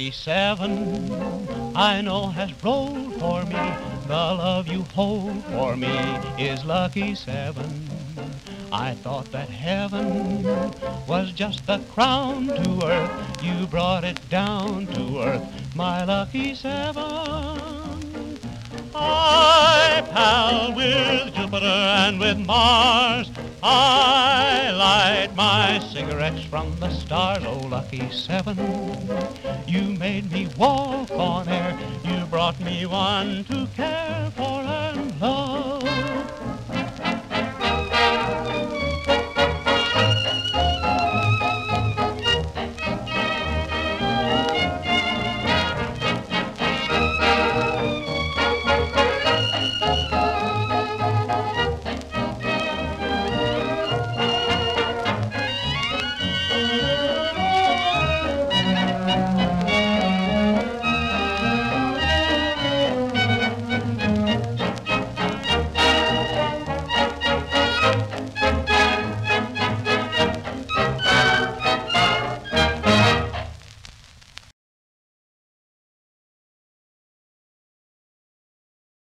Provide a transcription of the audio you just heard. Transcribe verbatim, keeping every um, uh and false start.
lucky seven, I know has rolled for me. The love you hold for me is lucky seven. I thought that heaven was just the crown to earth. You brought it down to earth, my lucky seven. I pal with Jupiter and with Mars. I light my cigarettes from the stars. Oh, lucky seven, you made me walk on air. You brought me one to care for and love.